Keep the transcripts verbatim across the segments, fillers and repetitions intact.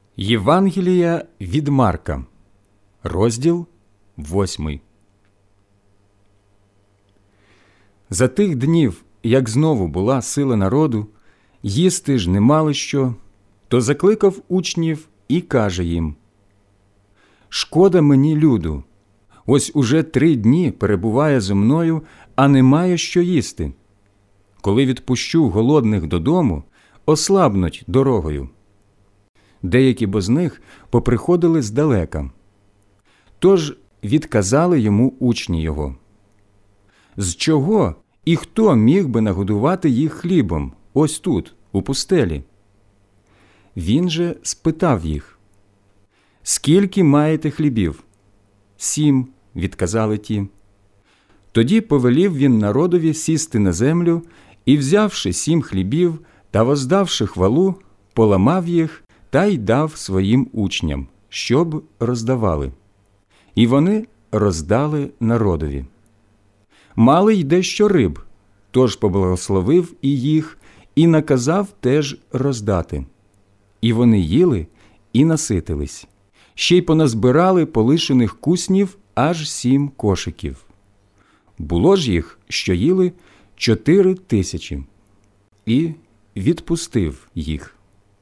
Євангелія від Марка, розділ восьмий. За тих днів, як знову була сила народу, їсти ж не мали що, то закликав учнів і каже їм: «Шкода мені люду, ось уже три дні перебуває зо мною, а не має що їсти. Коли відпущу голодних додому, ослабнуть дорогою». Деякі бо з них поприходили здалека. Тож відказали йому учні його: «З чого і хто міг би нагодувати їх хлібом ось тут, у пустелі?» Він же спитав їх: «Скільки маєте хлібів?» «Сім», – відказали ті. Тоді повелів він народові сісти на землю і, взявши сім хлібів та воздавши хвалу, поламав їх та й дав своїм учням, щоб роздавали. І вони роздали народові. Мали й дещо риб, тож поблагословив і їх, і наказав теж роздати. І вони їли і наситились. Ще й поназбирали полишених куснів аж сім кошиків. Було ж їх, що їли, чотири тисячі. І відпустив їх.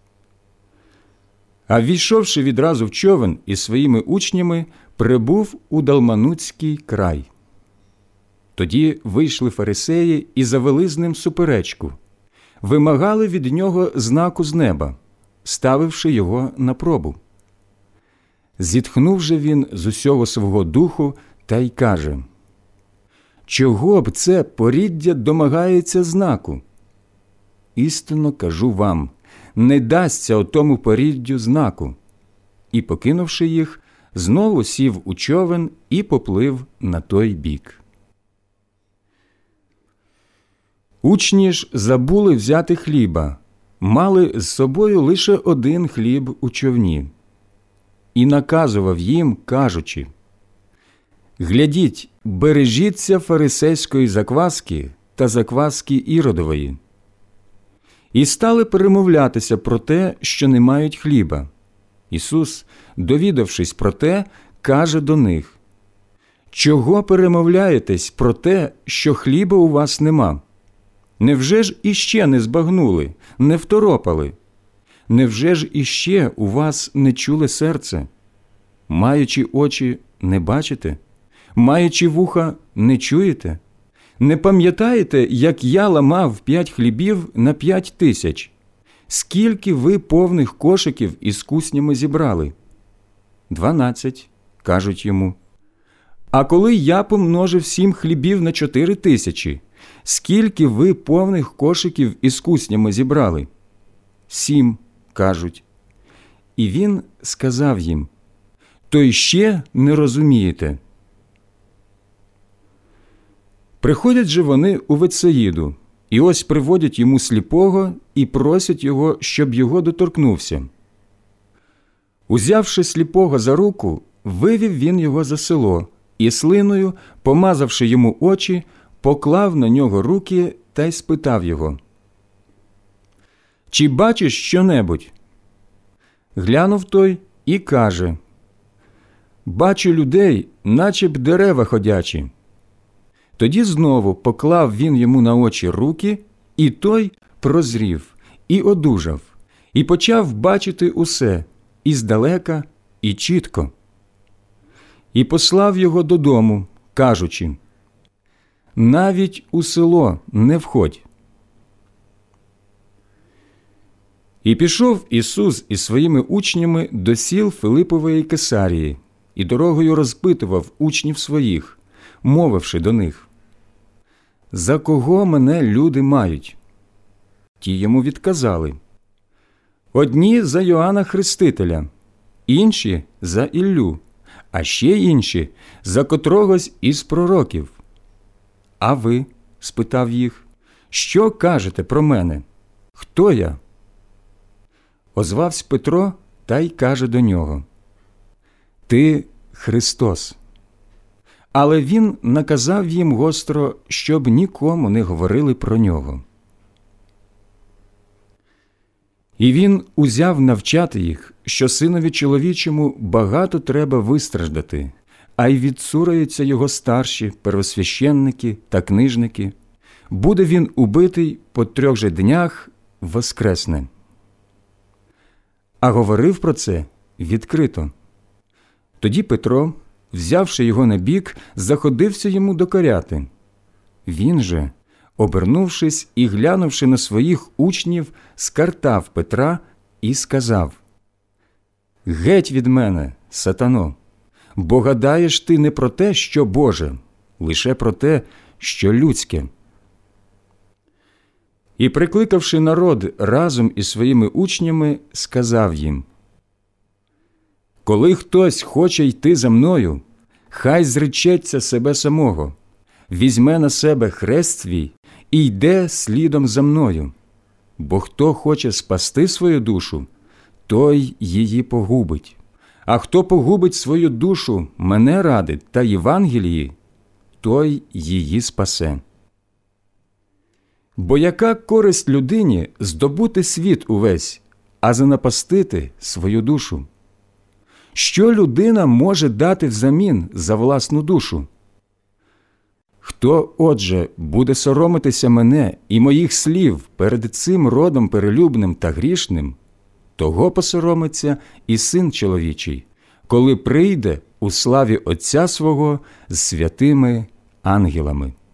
А ввійшовши відразу в човен із своїми учнями, прибув у Далманутський край. Тоді вийшли фарисеї і завели з ним суперечку. Вимагали від нього знаку з неба, ставивши його на пробу. Зітхнув же він з усього свого духу та й каже: «Чого б це поріддя домагається знаку? Істинно кажу вам, не дасться отому поріддю знаку». І, покинувши їх, знову сів у човен і поплив на той бік. Учні ж забули взяти хліба, мали з собою лише один хліб у човні. І наказував їм, кажучи: «Глядіть, бережіться фарисейської закваски та закваски Іродової». І стали перемовлятися про те, що не мають хліба. Ісус, довідавшись про те, каже до них: «Чого перемовляєтесь про те, що хліба у вас нема? Невже ж іще не збагнули, не второпали? Невже ж іще у вас не чуле серце? Маючи очі, не бачите? Маючи вуха, не чуєте? Не пам'ятаєте, як я ламав п'ять хлібів на п'ять тисяч? Скільки ви повних кошиків із куснями зібрали?» «Дванадцять», – кажуть йому. «А коли я помножив сім хлібів на чотири тисячі, скільки ви повних кошиків із куснями зібрали?» «Сім», – кажуть. І він сказав їм: «То й ще не розумієте?» Приходять же вони у Вецаїду, і ось приводять йому сліпого і просять його, щоб його доторкнувся. Узявши сліпого за руку, вивів він його за село і слиною, помазавши йому очі, поклав на нього руки та й спитав його: «Чи бачиш що-небудь?» Глянув той і каже: «Бачу людей, наче б дерева ходячі». Тоді знову поклав він йому на очі руки, і той прозрів, і одужав, і почав бачити усе, і здалека, і чітко. І послав його додому, кажучи: «Навіть у село не входь». І пішов Ісус із своїми учнями до сіл Филипової Кесарії, і дорогою розпитував учнів своїх, мовивши до них: «За кого мене люди мають?» Ті йому відказали: «Одні за Йоанна Хрестителя, інші за Іллю, а ще інші за котрогось із пророків». «А ви?» – спитав їх. «Що кажете про мене? Хто я?» Озвався Петро та й каже до нього: «Ти Христос». Але він наказав їм гостро, щоб нікому не говорили про нього. І він узяв навчати їх, що синові чоловічому багато треба вистраждати, а й відсураються його старші, первосвященники та книжники. Буде він убитий, по трьох же днях воскресне. А говорив про це відкрито. Тоді Петро, взявши його на бік, заходився йому докоряти. Він же, обернувшись і глянувши на своїх учнів, скартав Петра і сказав: «Геть від мене, сатано, бо гадаєш ти не про те, що Боже, лише про те, що людське». І, прикликавши народ разом із своїми учнями, сказав їм: «Коли хтось хоче йти за мною, хай зречеться себе самого, візьме на себе хрест свій і йде слідом за мною. Бо хто хоче спасти свою душу, той її погубить. А хто погубить свою душу мене ради та Євангелії, той її спасе. Бо яка користь людині здобути світ увесь, а занапастити свою душу? Що людина може дати взамін за власну душу? Хто, отже, буде соромитися мене і моїх слів перед цим родом перелюбним та грішним, того посоромиться і Син чоловічий, коли прийде у славі Отця свого з святими ангелами».